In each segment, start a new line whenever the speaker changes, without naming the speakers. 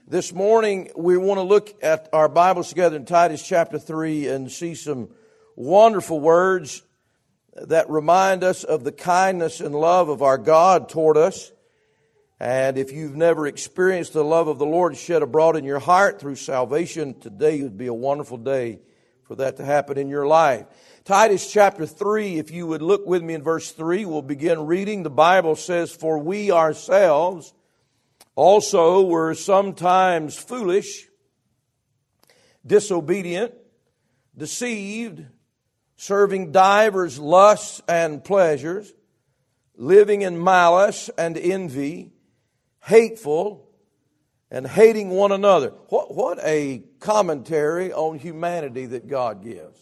This morning, we want to look at our Bibles together in Titus chapter 3 and see some wonderful words that remind us of the kindness and love of our God toward us. And if you've never experienced the love of the Lord shed abroad in your heart through salvation, today would be a wonderful day for that to happen in your life. Titus chapter 3, if you would look with me in verse 3, we'll begin reading. The Bible says, "For we ourselves also were sometimes foolish, disobedient, deceived, serving divers lusts and pleasures, living in malice and envy, hateful, and hating one another." What a commentary on humanity that God gives.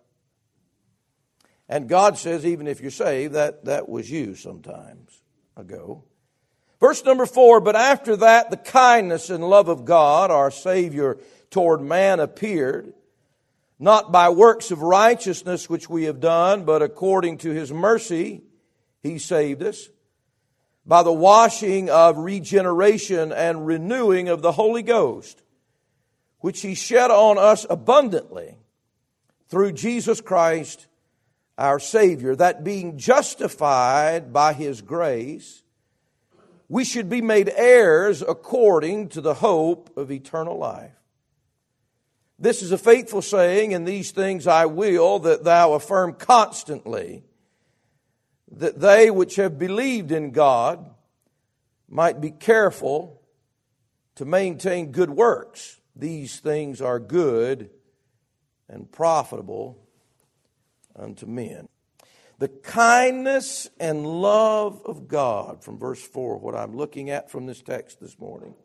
And God says, even if you're saved, that was you sometimes ago. Verse number 4, "But after that the kindness and love of God, our Savior, toward man appeared, not by works of righteousness which we have done, but according to His mercy He saved us, by the washing of regeneration and renewing of the Holy Ghost, which He shed on us abundantly through Jesus Christ our Savior, that being justified by His grace, we should be made heirs according to the hope of eternal life. This is a faithful saying, and these things I will that thou affirm constantly, that they which have believed in God might be careful to maintain good works. These things are good and profitable unto men." The kindness and love of God, from verse 4, what I'm looking at from this text this morning.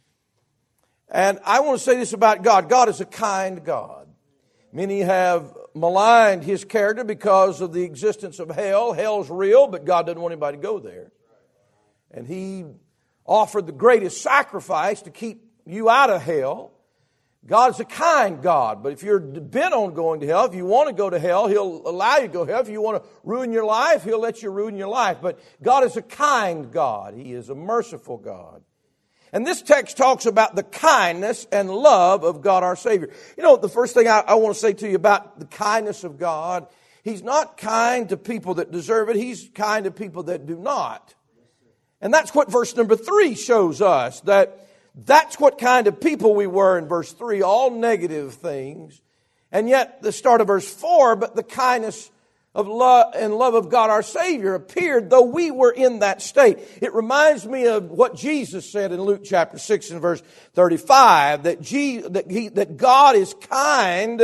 And I want to say this about God. God is a kind God. Many have maligned His character because of the existence of hell. Hell's real, but God doesn't want anybody to go there. And He offered the greatest sacrifice to keep you out of hell. God's a kind God, but if you're bent on going to hell, if you want to go to hell, He'll allow you to go to hell. If you want to ruin your life, He'll let you ruin your life. But God is a kind God. He is a merciful God. And this text talks about the kindness and love of God our Savior. You know, the first thing I want to say to you about the kindness of God, He's not kind to people that deserve it. He's kind to people that do not. And that's what verse number 3 shows us, that's what kind of people we were in verse 3, all negative things. And yet the start of verse 4, "But the kindness of love and love of God our Savior appeared, though we were in that state." It reminds me of what Jesus said in Luke chapter 6 and verse 35, that God is kind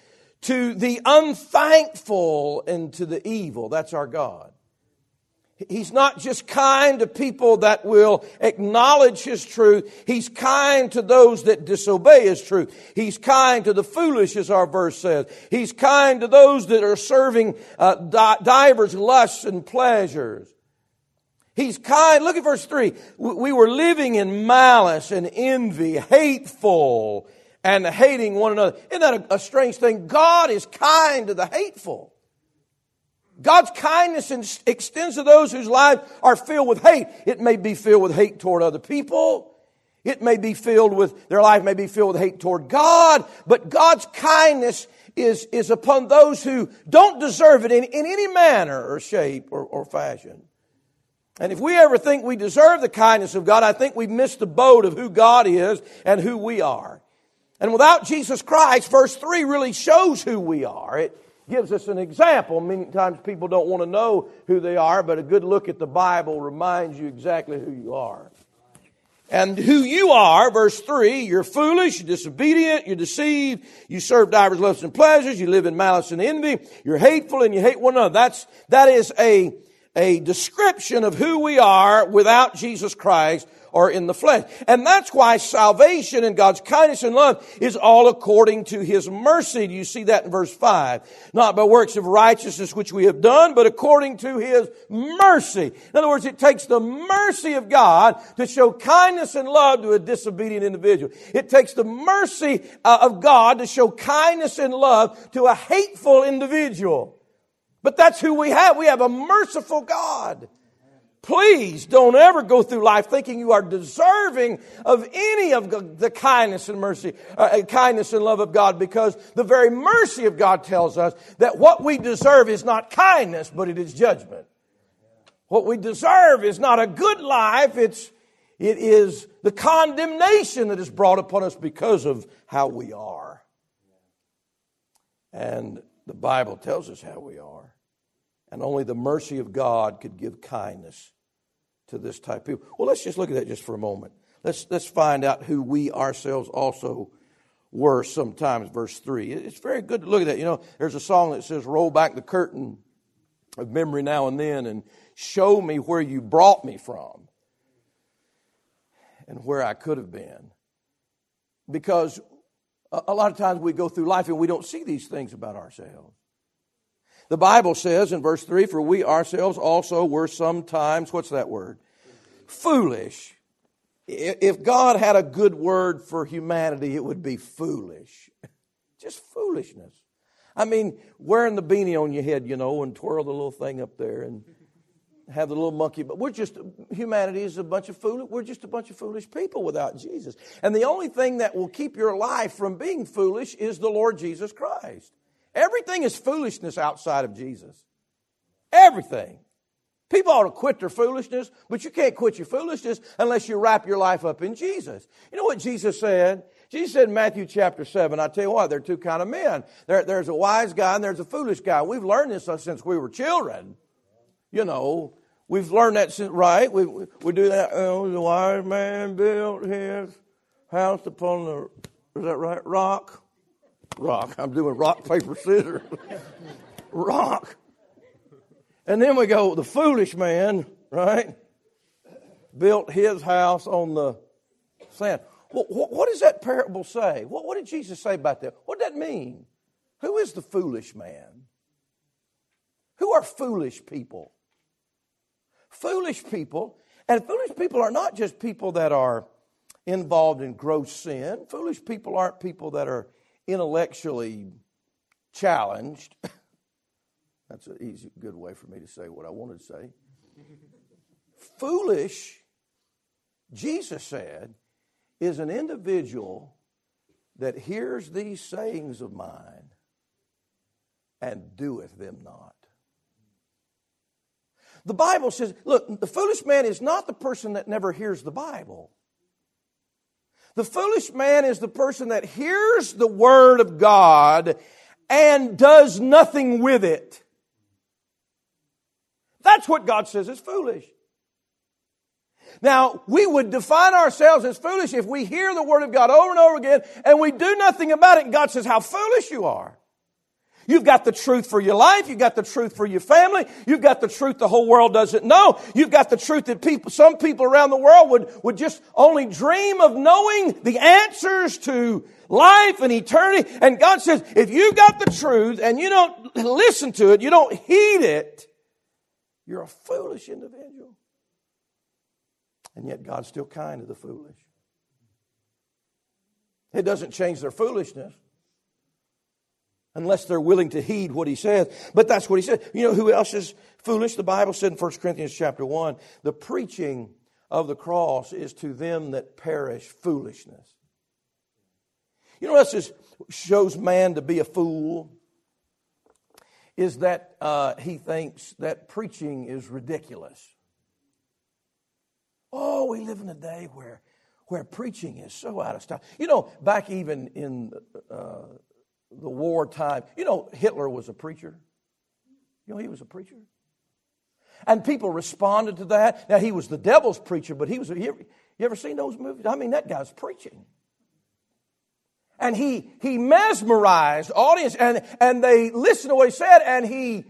to the unthankful and to the evil. That's our God. He's not just kind to people that will acknowledge His truth. He's kind to those that disobey His truth. He's kind to the foolish, as our verse says. He's kind to those that are serving divers lusts and pleasures. He's kind. Look at verse 3. "We were living in malice and envy, hateful, and hating one another." Isn't that a strange thing? God is kind to the hateful. God's kindness extends to those whose lives are filled with hate. It may be filled with hate toward other people. It may be filled with, their life may be filled with hate toward God. But God's kindness is upon those who don't deserve it in any manner or shape or fashion. And if we ever think we deserve the kindness of God, I think we've missed the boat of who God is and who we are. And without Jesus Christ, verse 3 really shows who we are. It gives us an example. Many times people don't want to know who they are, but a good look at the Bible reminds you exactly who you are. And who you are, verse 3, you're foolish, you're disobedient, you're deceived, you serve divers lusts and pleasures, you live in malice and envy, you're hateful and you hate one another. That is a description of who we are without Jesus Christ or in the flesh. And that's why salvation and God's kindness and love is all according to His mercy. Do you see that in verse 5? "Not by works of righteousness which we have done, but according to His mercy." In other words, it takes the mercy of God to show kindness and love to a disobedient individual. It takes the mercy of God to show kindness and love to a hateful individual. But that's who we have. We have a merciful God. Please don't ever go through life thinking you are deserving of any of the kindness and mercy, kindness and love of God, because the very mercy of God tells us that what we deserve is not kindness, but it is judgment. What we deserve is not a good life, it is the condemnation that is brought upon us because of how we are. And the Bible tells us how we are. And only the mercy of God could give kindness to this type of people. Well, let's just look at that just for a moment. Let's find out who we ourselves also were sometimes. Verse 3. It's very good to look at that. You know, there's a song that says, roll back the curtain of memory now and then and show me where you brought me from and where I could have been. Because a lot of times we go through life and we don't see these things about ourselves. The Bible says in verse 3, for we ourselves also were sometimes, what's that word? Foolish. If God had a good word for humanity, it would be foolish. Just foolishness. I mean, wearing the beanie on your head, you know, and twirl the little thing up there and have the little monkey. But humanity is we're just a bunch of foolish people without Jesus. And the only thing that will keep your life from being foolish is the Lord Jesus Christ. Everything is foolishness outside of Jesus. Everything. People ought to quit their foolishness, but you can't quit your foolishness unless you wrap your life up in Jesus. You know what Jesus said? Jesus said in Matthew chapter 7, I tell you what, there are two kinds of men. There's a wise guy and there's a foolish guy. We've learned this since we were children. You know, we've learned that since, right? We do that. Oh, the wise man built his house upon the, is that right? Rock. I'm doing rock, paper, scissors. Rock. And then we go, the foolish man, right, built his house on the sand. Well, what does that parable say? What did Jesus say about that? What did that mean? Who is the foolish man? Who are foolish people? Foolish people, and foolish people are not just people that are involved in gross sin. Foolish people aren't people that are intellectually challenged. That's an easy, good way for me to say what I wanted to say. Foolish, Jesus said, is an individual that hears these sayings of mine and doeth them not. The Bible says, look, the foolish man is not the person that never hears the Bible. The foolish man is the person that hears the Word of God and does nothing with it. That's what God says is foolish. Now, we would define ourselves as foolish if we hear the Word of God over and over again and we do nothing about it, and God says, how foolish you are. You've got the truth for your life. You've got the truth for your family. You've got the truth the whole world doesn't know. You've got the truth that some people around the world would just only dream of knowing the answers to life and eternity. And God says, if you got the truth and you don't listen to it, you don't heed it, you're a foolish individual. And yet God's still kind to the foolish. It doesn't change their foolishness unless they're willing to heed what He says. But that's what He said. You know who else is foolish? The Bible said in 1 Corinthians chapter 1, the preaching of the cross is to them that perish foolishness. You know what else shows man to be a fool? Is that he thinks that preaching is ridiculous. Oh, we live in a day where preaching is so out of style. You know, back even in the wartime, you know, Hitler was a preacher. You know, he was a preacher. And people responded to that. Now, he was the devil's preacher, but you ever seen those movies? I mean, that guy's preaching. And he mesmerized audience, and they listened to what he said, and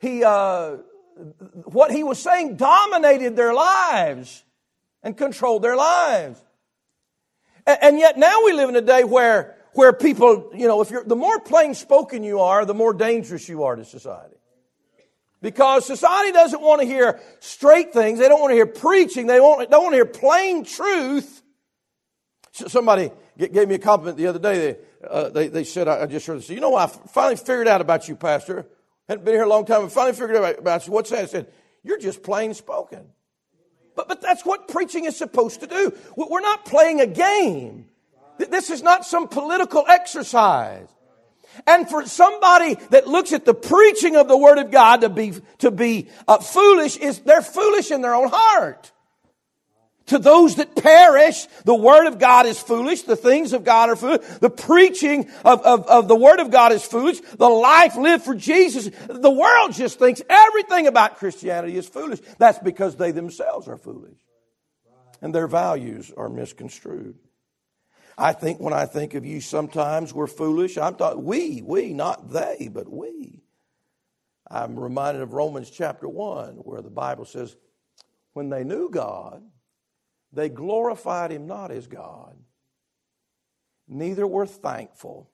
what he was saying dominated their lives and controlled their lives. And yet now we live in a day where people, you know, the more plain spoken you are, the more dangerous you are to society. Because society doesn't want to hear straight things. They don't want to hear preaching. They don't want to hear plain truth. Somebody gave me a compliment the other day. They said, I just heard this. You know, I finally figured out about you, Pastor. Hadn't been here a long time. I finally figured out about you. What's that? I said, you're just plain spoken. But that's what preaching is supposed to do. We're not playing a game. This is not some political exercise. And for somebody that looks at the preaching of the Word of God to be foolish, they're foolish in their own heart. To those that perish, the Word of God is foolish. The things of God are foolish. The preaching of the Word of God is foolish. The life lived for Jesus. The world just thinks everything about Christianity is foolish. That's because they themselves are foolish. And their values are misconstrued. I think when I think of you, sometimes we're foolish. I'm talking we, not they, but we. I'm reminded of Romans chapter 1, where the Bible says, when they knew God, they glorified Him not as God, neither were thankful.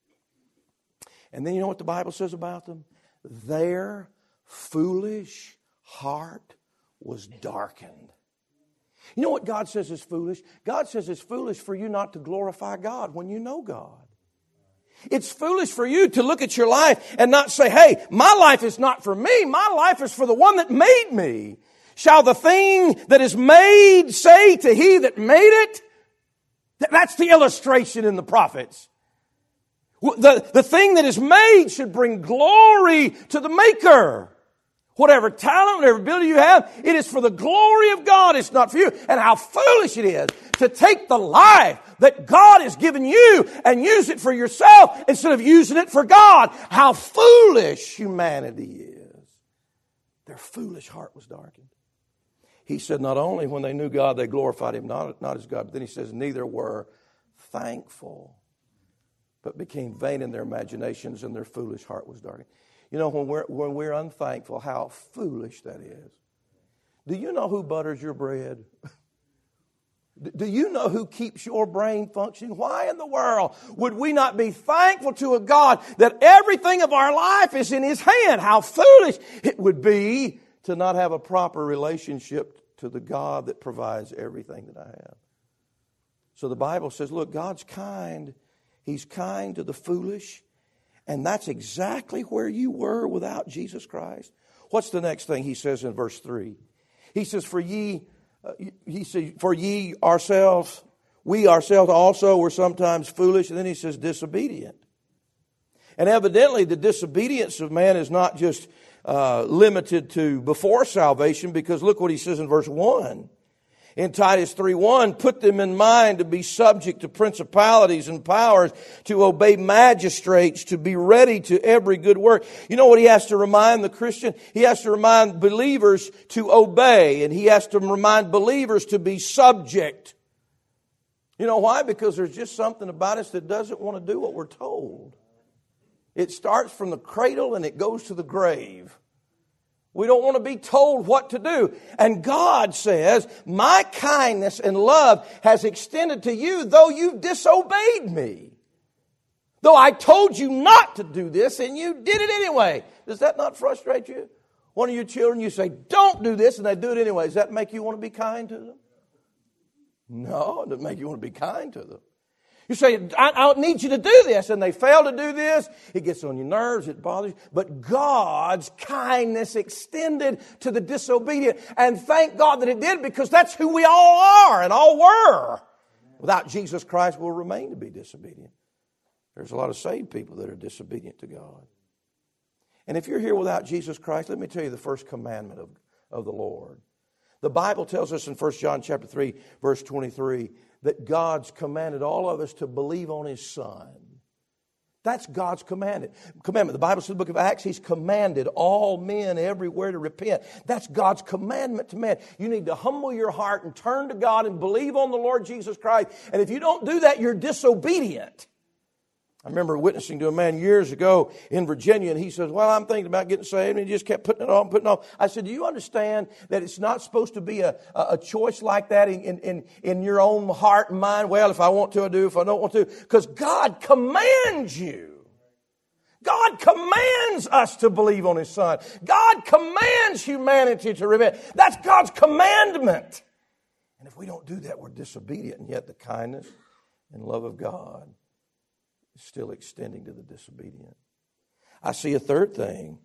And then you know what the Bible says about them? Their foolish heart was darkened. You know what God says is foolish? God says it's foolish for you not to glorify God when you know God. It's foolish for you to look at your life and not say, hey, my life is not for me. My life is for the one that made me. Shall the thing that is made say to he that made it? That's the illustration in the prophets. The thing that is made should bring glory to the maker. Whatever talent, whatever ability you have, it is for the glory of God. It's not for you. And how foolish it is to take the life that God has given you and use it for yourself instead of using it for God. How foolish humanity is. Their foolish heart was darkened. He said not only when they knew God, they glorified Him not as God, but then He says neither were thankful, but became vain in their imaginations, and their foolish heart was darkened. You know, when we're unthankful, how foolish that is. Do you know who butters your bread? Do you know who keeps your brain functioning? Why in the world would we not be thankful to a God that everything of our life is in His hand? How foolish it would be to not have a proper relationship to the God that provides everything that I have. So the Bible says, look, God's kind. He's kind to the foolish. And that's exactly where you were without Jesus Christ. What's the next thing He says in verse 3? He says, we ourselves also were sometimes foolish. And then He says, disobedient. And evidently the disobedience of man is not just limited to before salvation, because look what He says in verse 1. In Titus 3:1, put them in mind to be subject to principalities and powers, to obey magistrates, to be ready to every good work. You know what he has to remind the Christian? He has to remind believers to obey, and he has to remind believers to be subject. You know why? Because there's just something about us that doesn't want to do what we're told. It starts from the cradle and it goes to the grave. We don't want to be told what to do. And God says, my kindness and love has extended to you, though you've disobeyed me. Though I told you not to do this and you did it anyway. Does that not frustrate you? One of your children, you say, don't do this, and they do it anyway. Does that make you want to be kind to them? No, it doesn't make you want to be kind to them. You say, I need you to do this, and they fail to do this. It gets on your nerves, it bothers you. But God's kindness extended to the disobedient. And thank God that it did, because that's who we all are and all were. Without Jesus Christ, we'll remain to be disobedient. There's a lot of saved people that are disobedient to God. And if you're here without Jesus Christ, let me tell you the first commandment of the Lord. The Bible tells us in 1 John chapter 3, verse 23, that God's commanded all of us to believe on His Son. That's God's commandment. The Bible says in the book of Acts, He's commanded all men everywhere to repent. That's God's commandment to man. You need to humble your heart and turn to God and believe on the Lord Jesus Christ. And if you don't do that, you're disobedient. I remember witnessing to a man years ago in Virginia, and he says, well, I'm thinking about getting saved, and he just kept putting it off. I said, do you understand that it's not supposed to be a choice like that in your own heart and mind? Well, if I want to, I do. If I don't want to. Because God commands you. God commands us to believe on His Son. God commands humanity to repent. That's God's commandment. And if we don't do that, we're disobedient, and yet the kindness and love of God is still extending to the disobedient. I see a third thing.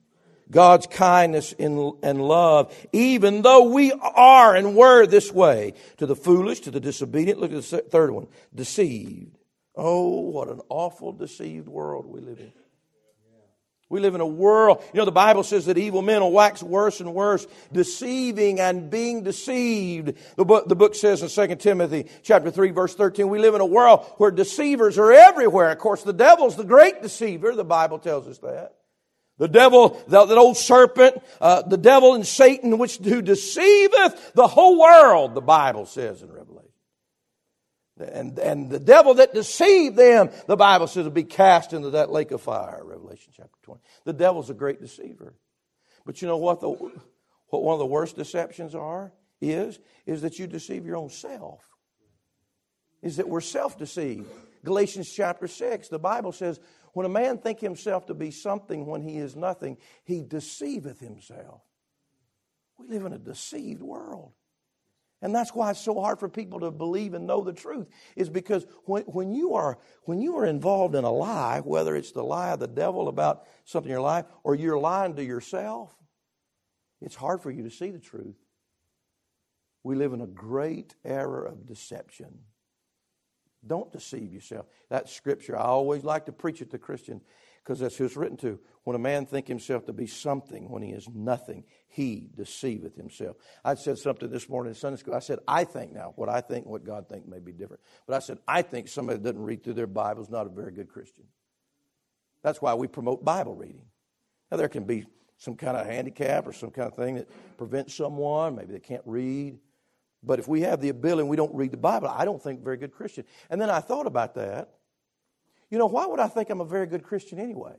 God's kindness and love, even though we are and were this way, to the foolish, to the disobedient. Look at the third one, deceived. Oh, what an awful deceived world we live in. We live in a world, the Bible says that evil men will wax worse and worse, deceiving and being deceived. The book says in 2 Timothy chapter 3, verse 13, we live in a world where deceivers are everywhere. Of course, the devil's the great deceiver. The Bible tells us that. The devil, that old serpent, the devil and Satan, who deceiveth the whole world, the Bible says in Revelation. And the devil that deceived them, the Bible says, will be cast into that lake of fire, Revelation chapter 20. The devil's a great deceiver. But you know what what one of the worst deceptions is that you deceive your own self. Is that we're self-deceived. Galatians chapter 6, the Bible says, when a man think himself to be something when he is nothing, he deceiveth himself. We live in a deceived world. And that's why it's so hard for people to believe and know the truth, is because when you are involved in a lie, whether it's the lie of the devil about something in your life or you're lying to yourself, it's hard for you to see the truth. We live in a great era of deception. Don't deceive yourself. That scripture, I always like to preach it to Christians because that's who it's written to. When a man think himself to be something when he is nothing, he deceiveth himself. I said something this morning in Sunday school. I said, I think now. What I think and what God thinks may be different. But I said, I think somebody that doesn't read through their Bible is not a very good Christian. That's why we promote Bible reading. Now, there can be some kind of handicap or some kind of thing that prevents someone. Maybe they can't read. But if we have the ability and we don't read the Bible, I don't think a very good Christian. And then I thought about that. Why would I think I'm a very good Christian anyway?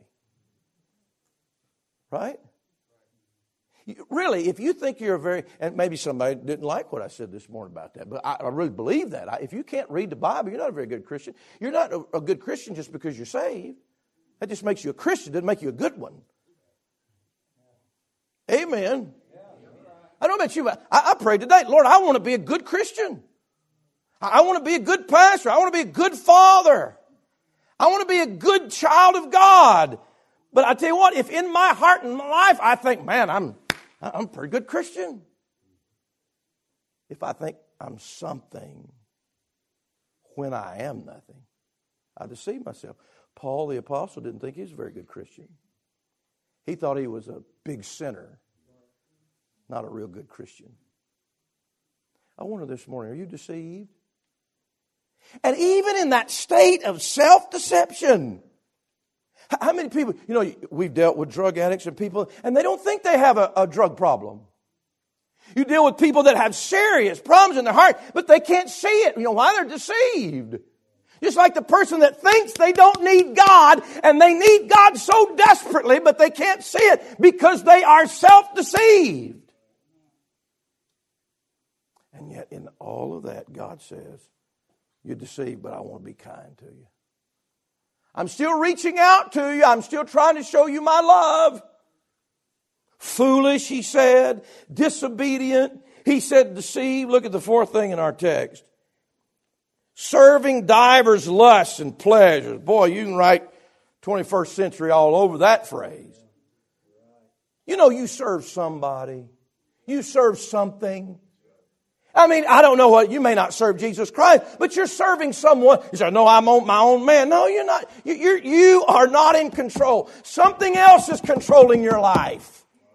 Right? Really, if you think you're and maybe somebody didn't like what I said this morning about that, but I really believe that. If you can't read the Bible, you're not a very good Christian. You're not a good Christian just because you're saved. That just makes you a Christian, doesn't make you a good one. Amen. I don't know about you, but I prayed today, Lord, I want to be a good Christian. I want to be a good pastor. I want to be a good father. I want to be a good child of God. But I tell you what, if in my heart and my life I think, man, I'm a pretty good Christian. If I think I'm something when I am nothing, I deceive myself. Paul the apostle didn't think he was a very good Christian. He thought he was a big sinner, not a real good Christian. I wonder this morning, are you deceived? And even in that state of self-deception, how many people, we've dealt with drug addicts and people, and they don't think they have a drug problem. You deal with people that have serious problems in their heart, but they can't see it. Why? They're deceived. Just like the person that thinks they don't need God, and they need God so desperately, but they can't see it because they are self-deceived. And yet in all of that, God says, you're deceived, but I want to be kind to you. I'm still reaching out to you. I'm still trying to show you my love. Foolish, he said. Disobedient. He said deceived. Look at the fourth thing in our text. Serving divers lusts and pleasures. Boy, you can write 21st century all over that phrase. You serve somebody. You serve something. I don't know what, you may not serve Jesus Christ, but you're serving someone. You say, no, I'm my own man. No, you're not. You are not in control. Something else is controlling your life.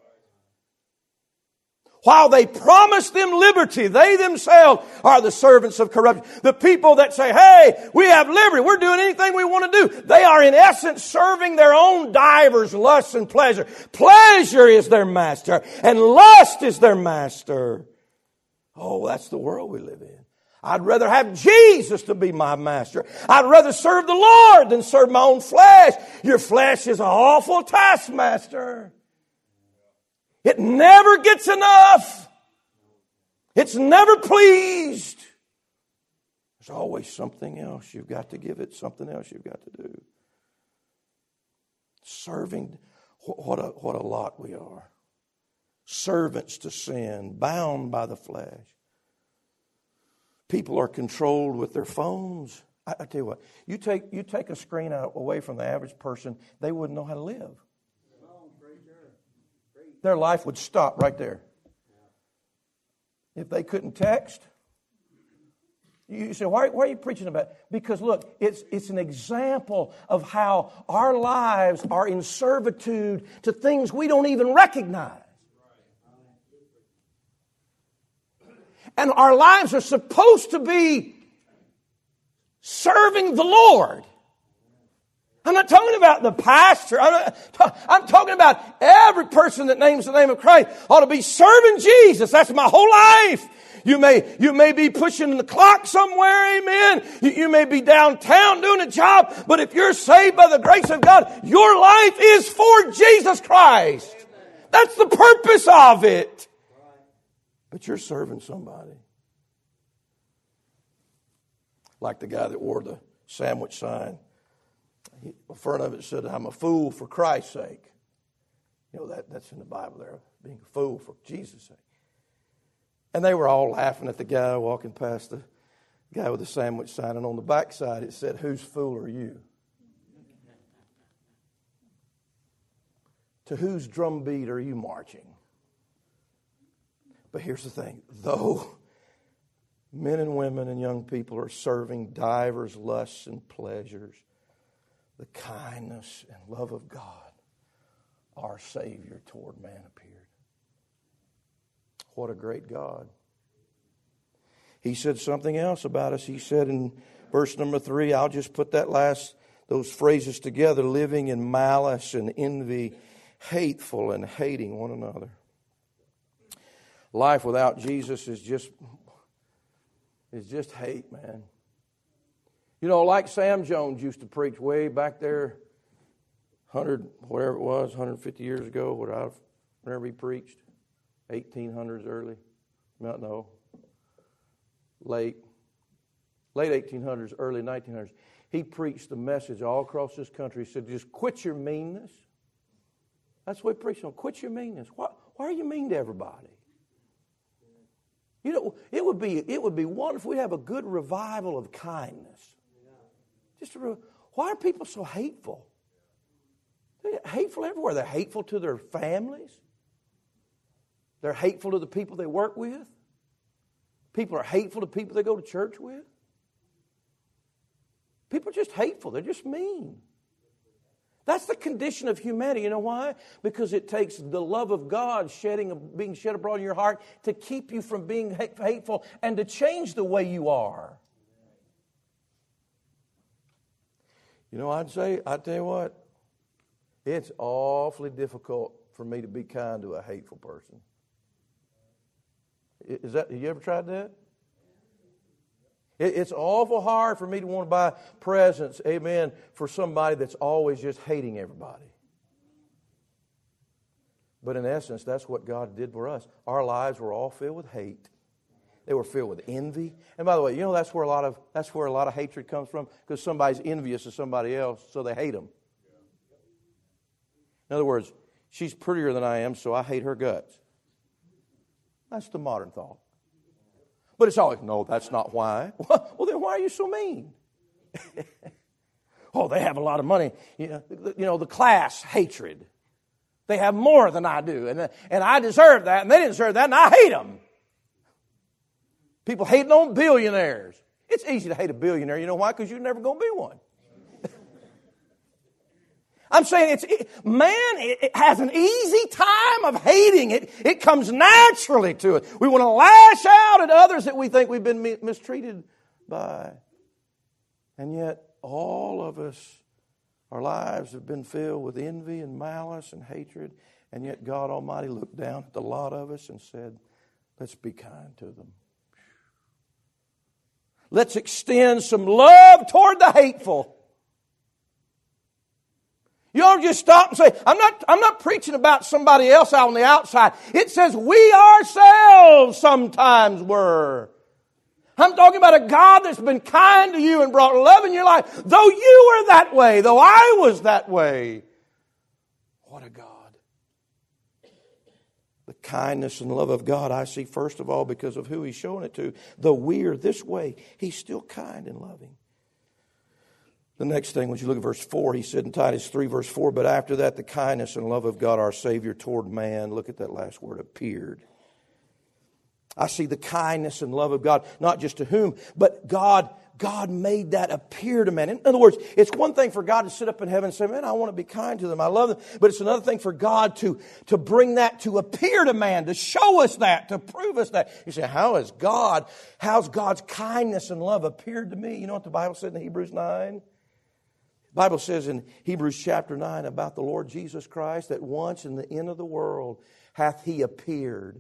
While they promise them liberty, they themselves are the servants of corruption. The people that say, hey, we have liberty, we're doing anything we want to do, they are in essence serving their own divers, lusts, and pleasure. Pleasure is their master, and lust is their master. Oh, that's the world we live in. I'd rather have Jesus to be my master. I'd rather serve the Lord than serve my own flesh. Your flesh is an awful taskmaster. It never gets enough. It's never pleased. There's always something else you've got to give it, something else you've got to do. Serving, what a lot we are. Servants to sin, bound by the flesh. People are controlled with their phones. I tell you what, you take a screen away from the average person, they wouldn't know how to live. their life would stop right there. If they couldn't text, you say, why are you preaching about it? Because look, it's an example of how our lives are in servitude to things we don't even recognize. And our lives are supposed to be serving the Lord. I'm not talking about the pastor. I'm talking about every person that names the name of Christ ought to be serving Jesus. That's my whole life. You may be pushing the clock somewhere, amen. You may be downtown doing a job, but if you're saved by the grace of God, your life is for Jesus Christ. That's the purpose of it. But you're serving somebody. Like the guy that wore the sandwich sign. In front of it said, I'm a fool for Christ's sake. You know, that's in the Bible there, being a fool for Jesus' sake. And they were all laughing at the guy walking past the guy with the sandwich sign. And on the backside it said, whose fool are you? To whose drumbeat are you marching? But here's the thing. Though men and women and young people are serving divers lusts and pleasures, the kindness and love of God, our Savior toward man appeared. What a great God. He said something else about us. He said in verse number 3, I'll just put those phrases together, living in malice and envy, hateful and hating one another. Life without Jesus is just hate, man. You know, like Sam Jones used to preach way back there, 150 years ago, whenever he preached, 1800s early, no, late 1800s, early 1900s. He preached the message all across this country. He said, just quit your meanness. That's what he preached on. Quit your meanness. Why are you mean to everybody? You know, it would be wonderful if we have a good revival of kindness. Why are people so hateful? They're hateful everywhere. They're hateful to their families. They're hateful to the people they work with. People are hateful to people they go to church with. People are just hateful. They're just mean. That's the condition of humanity. You know why? Because it takes the love of God being shed abroad in your heart to keep you from being hateful and to change the way you are. You know, I tell you what, it's awfully difficult for me to be kind to a hateful person. Have you ever tried that? It's awful hard for me to want to buy presents, amen, for somebody that's always just hating everybody. But in essence, that's what God did for us. Our lives were all filled with hate. They were filled with envy. And by the way, you know that's where a lot of hatred comes from, because somebody's envious of somebody else, so they hate them. In other words, she's prettier than I am, so I hate her guts. That's the modern thought. But it's always, no, that's not why. Well, then why are you so mean? Oh, they have a lot of money. You know, the class hatred. They have more than I do. And I deserve that, and they didn't deserve that, and I hate them. People hating on billionaires. It's easy to hate a billionaire. You know why? Because you're never going to be one. I'm saying man has an easy time of hating it. It comes naturally to it. We want to lash out at others that we think we've been mistreated by. And yet, all of us, our lives have been filled with envy and malice and hatred. And yet God Almighty looked down at the lot of us and said, let's be kind to them. Let's extend some love toward the hateful. You don't just stop and say, I'm not preaching about somebody else out on the outside. It says we ourselves sometimes were. I'm talking about a God that's been kind to you and brought love in your life. Though you were that way, though I was that way. What a God. The kindness and love of God I see first of all because of who He's showing it to. Though we're this way, He's still kind and loving. The next thing, when you look at verse 4, he said in Titus 3, verse 4, but after that the kindness and love of God our Savior toward man, look at that last word, appeared. I see the kindness and love of God, not just to whom, but God made that appear to man. In other words, it's one thing for God to sit up in heaven and say, man, I want to be kind to them, I love them. But it's another thing for God to bring that to appear to man, to show us that, to prove us that. You say, how's God's kindness and love appeared to me? You know what the Bible said in Hebrews 9? The Bible says in Hebrews chapter 9 about the Lord Jesus Christ that once in the end of the world hath He appeared.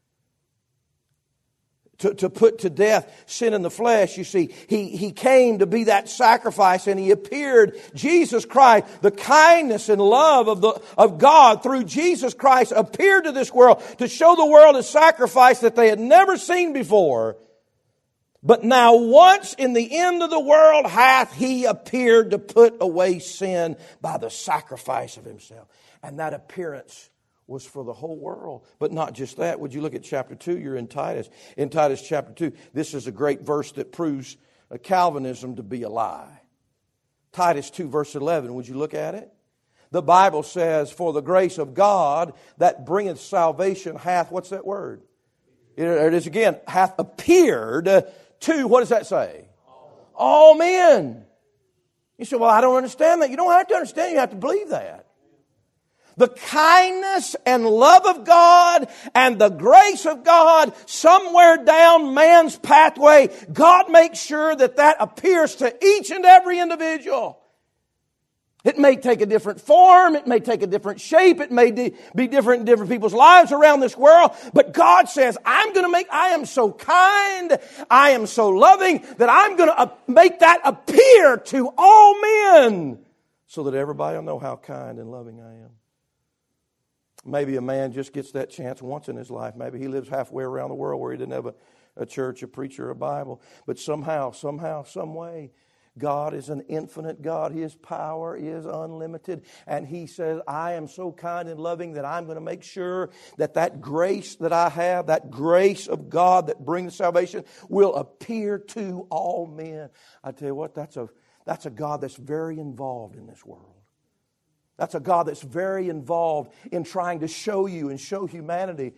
To put to death sin in the flesh, you see, He came to be that sacrifice and He appeared, Jesus Christ, the kindness and love of God through Jesus Christ appeared to this world to show the world a sacrifice that they had never seen before. But now once in the end of the world hath He appeared to put away sin by the sacrifice of Himself. And that appearance was for the whole world. But not just that. Would you look at chapter 2? You're in Titus. In Titus chapter 2, this is a great verse that proves Calvinism to be a lie. Titus 2 verse 11, would you look at it? The Bible says, for the grace of God that bringeth salvation hath, what's that word? There it is again, hath appeared to, what does that say? All men. You say, well, I don't understand that. You don't have to understand, you have to believe that. The kindness and love of God and the grace of God somewhere down man's pathway, God makes sure that appears to each and every individual. It may take a different form, it may take a different shape, it may be different in different people's lives around this world, but God says, I am so kind, I am so loving, that I'm going to make that appear to all men, so that everybody will know how kind and loving I am. Maybe a man just gets that chance once in his life. Maybe he lives halfway around the world where he didn't have a church, a preacher, a Bible. But somehow, some way, God is an infinite God. His power is unlimited. And He says, I am so kind and loving that I'm going to make sure that grace that I have, that grace of God that brings salvation, will appear to all men. I tell you what, that's a God that's very involved in this world. That's a God that's very involved in trying to show you and show humanity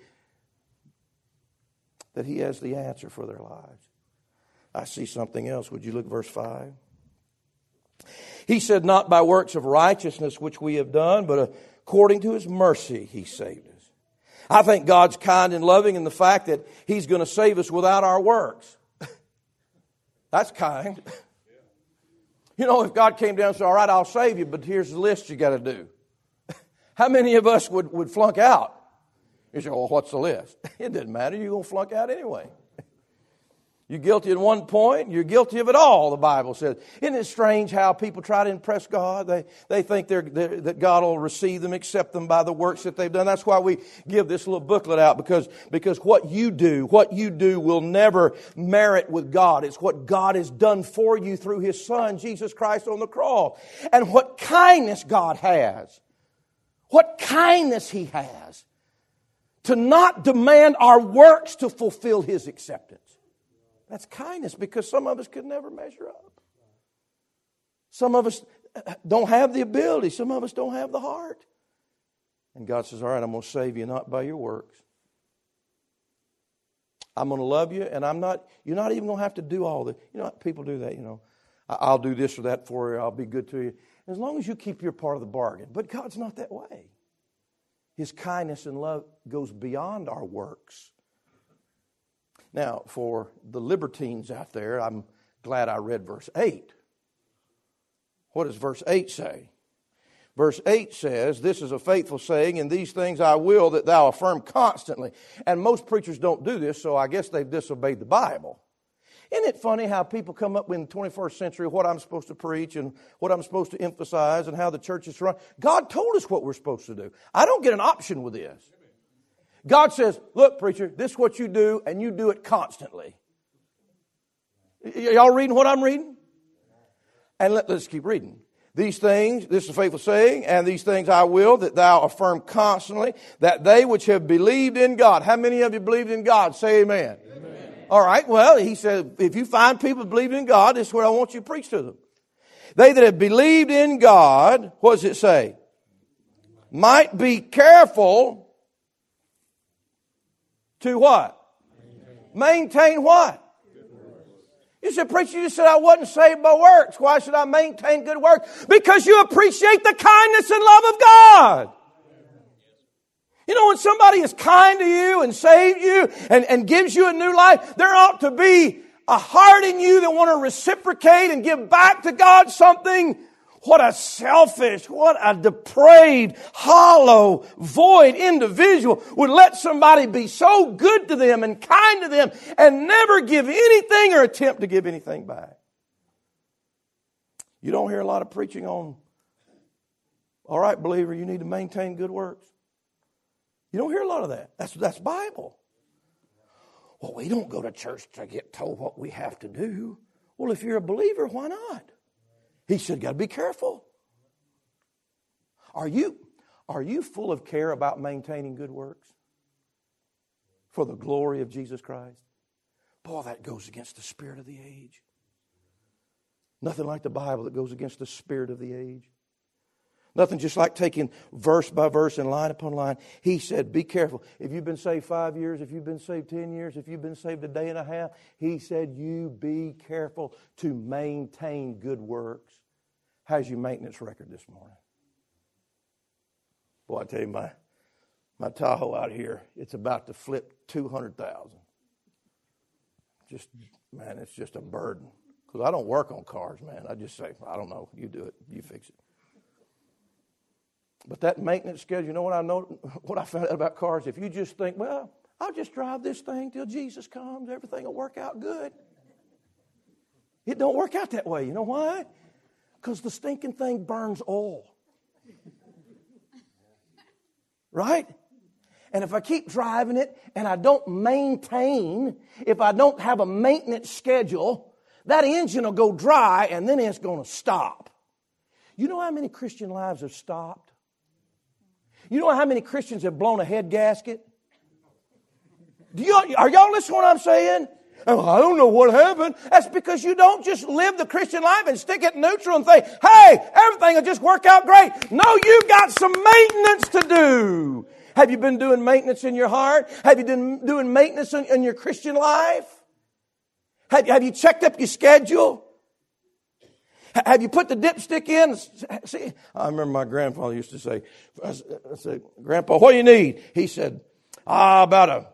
that He has the answer for their lives. I see something else. Would you look at verse 5? He said, not by works of righteousness which we have done, but according to His mercy He saved us. I think God's kind and loving in the fact that He's going to save us without our works. That's kind. You know, if God came down and said, all right, I'll save you, but here's the list you got to do. How many of us would flunk out? You say, well, what's the list? It doesn't matter. You're going to flunk out anyway. You're guilty at one point, you're guilty of it all, the Bible says. Isn't it strange how people try to impress God? They think that God will receive them, accept them by the works that they've done. That's why we give this little booklet out, because what you do will never merit with God. It's what God has done for you through His Son, Jesus Christ, on the cross. And what kindness God has. What kindness He has to not demand our works to fulfill His acceptance. That's kindness, because some of us could never measure up. Some of us don't have the ability. Some of us don't have the heart. And God says, all right, I'm going to save you not by your works. I'm going to love you, and you're not even going to have to do all the, people do that, I'll do this or that for you, I'll be good to you. As long as you keep your part of the bargain. But God's not that way. His kindness and love goes beyond our works. Now, for the libertines out there, I'm glad I read verse 8. What does verse 8 say? Verse 8 says, this is a faithful saying, and these things I will that thou affirm constantly. And most preachers don't do this, so I guess they've disobeyed the Bible. Isn't it funny how people come up in the 21st century, what I'm supposed to preach and what I'm supposed to emphasize and how the church is run? God told us what we're supposed to do. I don't get an option with this. God says, look, preacher, this is what you do, and you do it constantly. Y'all reading what I'm reading? And let's keep reading. These things, this is a faithful saying, and these things I will that thou affirm constantly, that they which have believed in God. How many of you believed in God? Say amen. Amen. All right, well, he said, if you find people believing in God, this is what I want you to preach to them. They that have believed in God, what does it say? Might be careful to what? Maintain what? You said, preacher, you said I wasn't saved by works. Why should I maintain good works? Because you appreciate the kindness and love of God. You know, when somebody is kind to you and saved you and gives you a new life, there ought to be a heart in you that want to reciprocate and give back to God something. What a selfish, what a depraved, hollow, void individual would let somebody be so good to them and kind to them and never give anything or attempt to give anything back. You don't hear a lot of preaching on, all right, believer, you need to maintain good works. You don't hear a lot of that. That's Bible. Well, we don't go to church to get told what we have to do. Well, if you're a believer, why not? He said, got to be careful. Are you full of care about maintaining good works for the glory of Jesus Christ? Boy, that goes against the spirit of the age. Nothing like the Bible that goes against the spirit of the age. Nothing just like taking verse by verse and line upon line. He said, be careful. If you've been saved 5 years, if you've been saved 10 years, if you've been saved a day and a half, he said, you be careful to maintain good works. How's your maintenance record this morning? Boy, I tell you, my Tahoe out here, it's about to flip 200,000. Man, it's just a burden. Because I don't work on cars, man. I just say, I don't know. You do it. You fix it. But that maintenance schedule, you know what I found out about cars? If you just think, well, I'll just drive this thing till Jesus comes, everything will work out good. It don't work out that way. You know why? Because the stinking thing burns oil. Right? And if I keep driving it and I don't maintain, if I don't have a maintenance schedule, that engine will go dry and then it's going to stop. You know how many Christian lives have stopped? You know how many Christians have blown a head gasket? Are y'all listening to what I'm saying? Oh, I don't know what happened. That's because you don't just live the Christian life and stick it neutral and think, hey, everything will just work out great. No, you've got some maintenance to do. Have you been doing maintenance in your heart? Have you been doing maintenance in your Christian life? Have you checked up your schedule? Have you put the dipstick in? See, I remember my grandfather used to say, I said, Grandpa, what do you need? He said, about a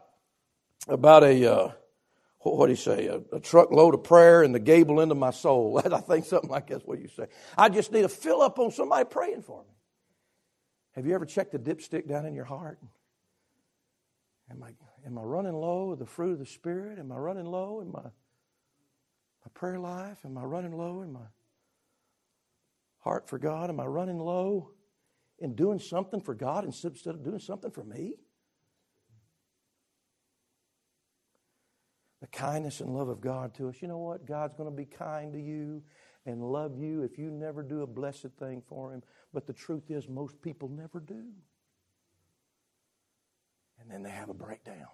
what do you say? A truckload of prayer and the gable into my soul. I think something like that's what you say. I just need to fill up on somebody praying for me. Have you ever checked the dipstick down in your heart? Am I running low with the fruit of the Spirit? Am I running low in my prayer life? Am I running low in my heart for God? Am I running low in doing something for God instead of doing something for me? The kindness and love of God to us. You know what? God's going to be kind to you and love you if you never do a blessed thing for Him. But the truth is, most people never do. And then they have a breakdown.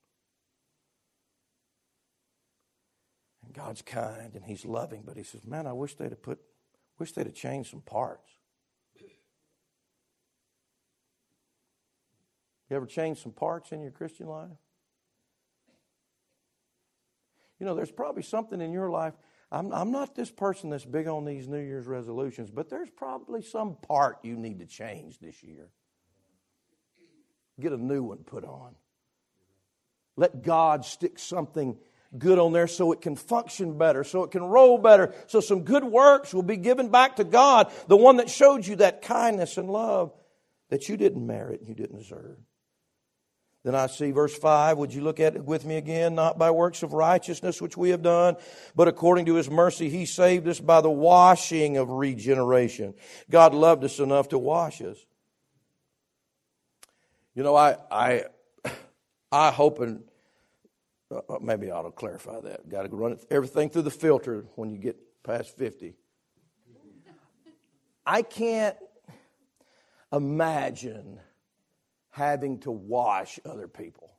And God's kind and He's loving, but He says, man, I wish they'd have changed some parts. You ever changed some parts in your Christian life? You know, there's probably something in your life. I'm not this person that's big on these New Year's resolutions, but there's probably some part you need to change this year. Get a new one put on. Let God stick something good on there so it can function better, so it can roll better, so some good works will be given back to God, the one that showed you that kindness and love that you didn't merit and you didn't deserve. Then I see verse 5. Would you look at it with me again? Not by works of righteousness which we have done, but according to His mercy He saved us by the washing of regeneration. God loved us enough to wash us. You know, I hope, and maybe I ought to clarify that. Got to run everything through the filter when you get past 50. I can't imagine having to wash other people.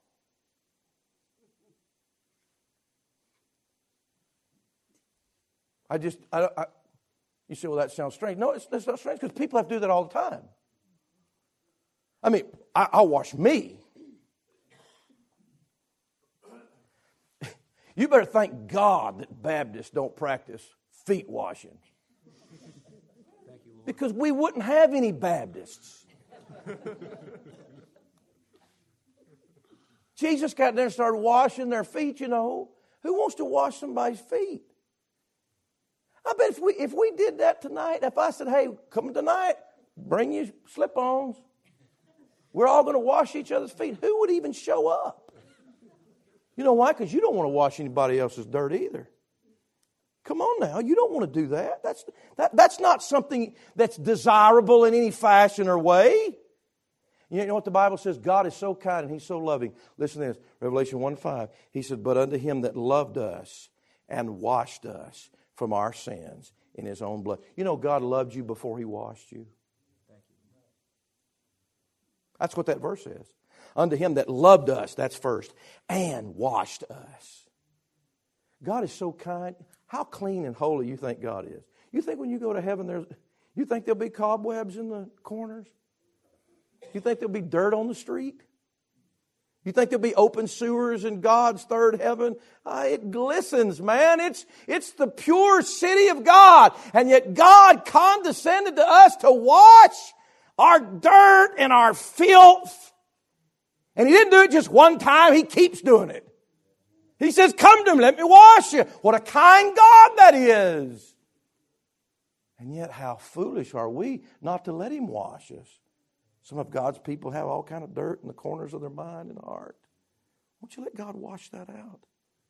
You say, well, that sounds strange. No, it's not strange because people have to do that all the time. I mean, I'll wash me. You better thank God that Baptists don't practice feet washing. Because we wouldn't have any Baptists. Jesus got there and started washing their feet, you know. Who wants to wash somebody's feet? I bet if we did that tonight, if I said, hey, come tonight, bring your slip-ons. We're all going to wash each other's feet. Who would even show up? You know why? Because you don't want to wash anybody else's dirt either. Come on now. You don't want to do that. That's not something that's desirable in any fashion or way. You know what the Bible says? God is so kind and He's so loving. Listen to this. Revelation 1:5. He said, but unto Him that loved us and washed us from our sins in His own blood. You know God loved you before He washed you. That's what that verse says. Unto Him that loved us, that's first, and washed us. God is so kind. How clean and holy you think God is? You think when you go to heaven, you think there'll be cobwebs in the corners? You think there'll be dirt on the street? You think there'll be open sewers in God's third heaven? It glistens, man. It's the pure city of God. And yet God condescended to us to wash our dirt and our filth. And He didn't do it just one time. He keeps doing it. He says, come to me, let me wash you. What a kind God that is. And yet how foolish are we not to let Him wash us. Some of God's people have all kind of dirt in the corners of their mind and heart. Won't you let God wash that out?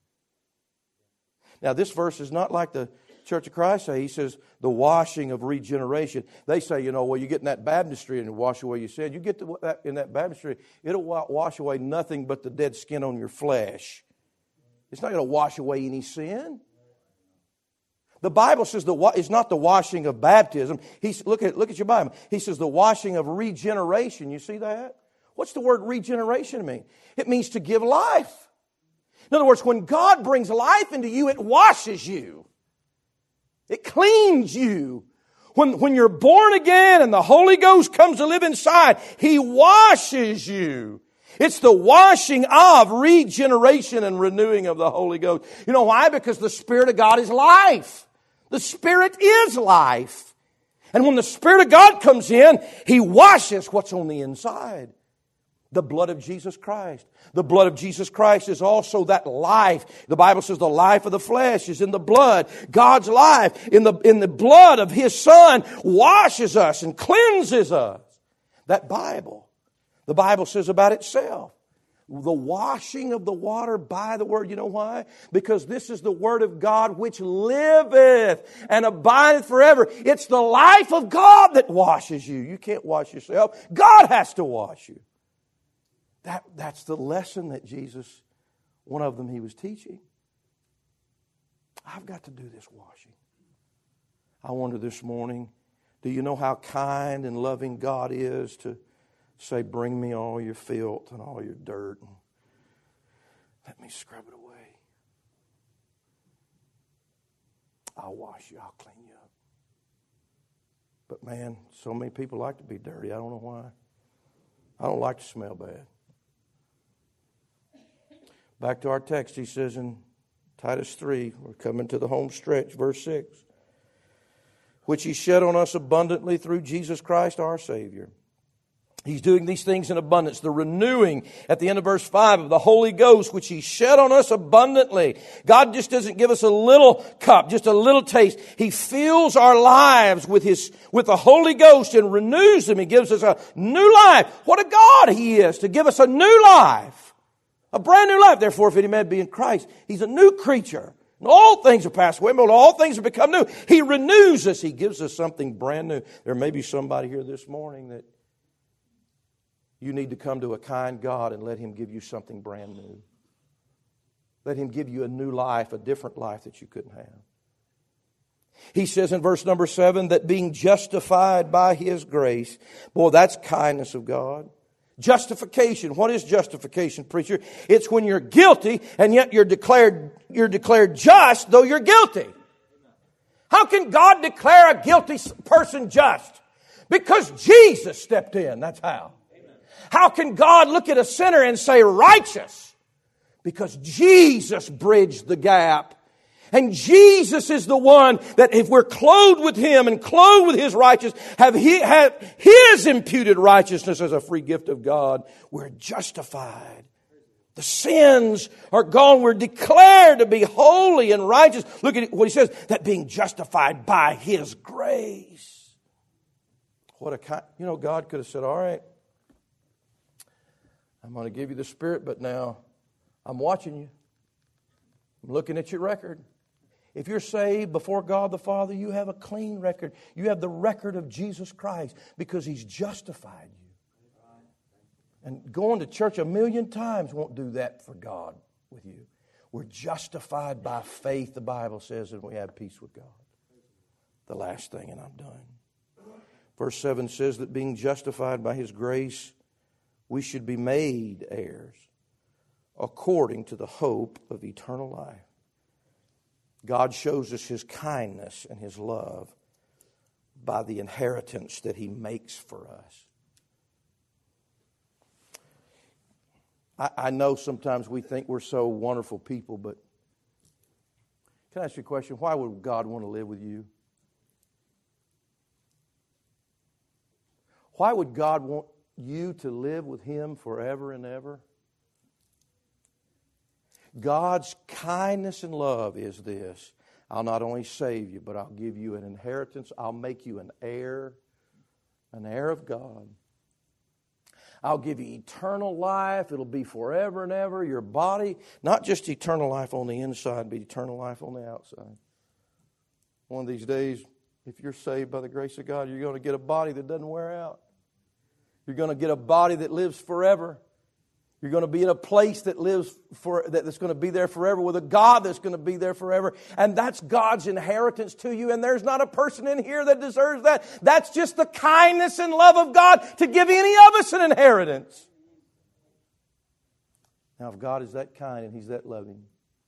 Now, this verse is not like the Church of Christ say. He says the washing of regeneration. They say, you know, well, you get in that baptistry and wash away your sin. You get to that, in that baptistry, it'll wash away nothing but the dead skin on your flesh. It's not going to wash away any sin. The Bible says it's not the washing of baptism. Look at your Bible. He says the washing of regeneration. You see that? What's the word regeneration mean? It means to give life. In other words, when God brings life into you, it washes you. It cleans you. When you're born again and the Holy Ghost comes to live inside, He washes you. It's the washing of regeneration and renewing of the Holy Ghost. You know why? Because the Spirit of God is life. The Spirit is life. And when the Spirit of God comes in, He washes what's on the inside. The blood of Jesus Christ. The blood of Jesus Christ is also that life. The Bible says the life of the flesh is in the blood. God's life in the blood of His Son washes us and cleanses us. That Bible. The Bible says about itself. The washing of the water by the Word. You know why? Because this is the Word of God which liveth and abideth forever. It's the life of God that washes you. You can't wash yourself. God has to wash you. That's the lesson that Jesus, one of them He was teaching. I've got to do this washing. I wonder this morning, do you know how kind and loving God is to say, bring me all your filth and all your dirt and let me scrub it away. I'll wash you. I'll clean you up. But man, so many people like to be dirty. I don't know why. I don't like to smell bad. Back to our text, he says in Titus 3, we're coming to the home stretch, verse 6, which He shed on us abundantly through Jesus Christ our Savior. He's doing these things in abundance. The renewing at the end of verse 5 of the Holy Ghost, which He shed on us abundantly. God just doesn't give us a little cup, just a little taste. He fills our lives with the Holy Ghost and renews them. He gives us a new life. What a God He is to give us a new life. A brand new life. Therefore, if any man be in Christ, he's a new creature. And all things are passed away, but all things have become new. He renews us. He gives us something brand new. There may be somebody here this morning that you need to come to a kind God and let Him give you something brand new. Let Him give you a new life, a different life that you couldn't have. He says in verse number 7 that being justified by His grace, boy, that's kindness of God. Justification. What is justification, preacher? It's when you're guilty and yet you're declared just though you're guilty. How can God declare a guilty person just? Because Jesus stepped in. That's how. How can God look at a sinner and say righteous? Because Jesus bridged the gap. And Jesus is the one that if we're clothed with Him and clothed with His righteousness, have His imputed righteousness as a free gift of God, we're justified. The sins are gone. We're declared to be holy and righteous. Look at what He says, that being justified by His grace. What a kind, God could have said, all right, I'm going to give you the Spirit, but now I'm watching you. I'm looking at your record. If you're saved before God the Father, you have a clean record. You have the record of Jesus Christ because He's justified you. And going to church 1,000,000 times won't do that for God with you. We're justified by faith, the Bible says, and we have peace with God. The last thing, and I'm done. Verse 7 says that being justified by His grace, we should be made heirs according to the hope of eternal life. God shows us His kindness and His love by the inheritance that He makes for us. I know sometimes we think we're so wonderful people, but can I ask you a question? Why would God want to live with you? Why would God want you to live with Him forever and ever? God's kindness and love is this. I'll not only save you, but I'll give you an inheritance. I'll make you an heir of God. I'll give you eternal life. It'll be forever and ever. Your body, not just eternal life on the inside, but eternal life on the outside. One of these days, if you're saved by the grace of God, you're going to get a body that doesn't wear out. You're going to get a body that lives forever. You're going to be in a place that that's going to be there forever with a God that's going to be there forever. And that's God's inheritance to you. And there's not a person in here that deserves that. That's just the kindness and love of God to give any of us an inheritance. Now, if God is that kind and He's that loving,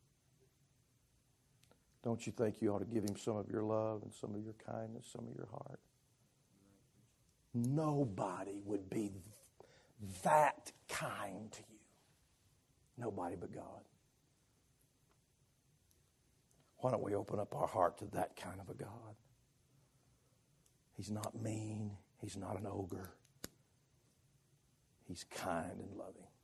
don't you think you ought to give Him some of your love and some of your kindness, some of your heart? Nobody would be that kind to you. Nobody but God. Why don't we open up our heart to that kind of a God? He's not mean. He's not an ogre. He's kind and loving.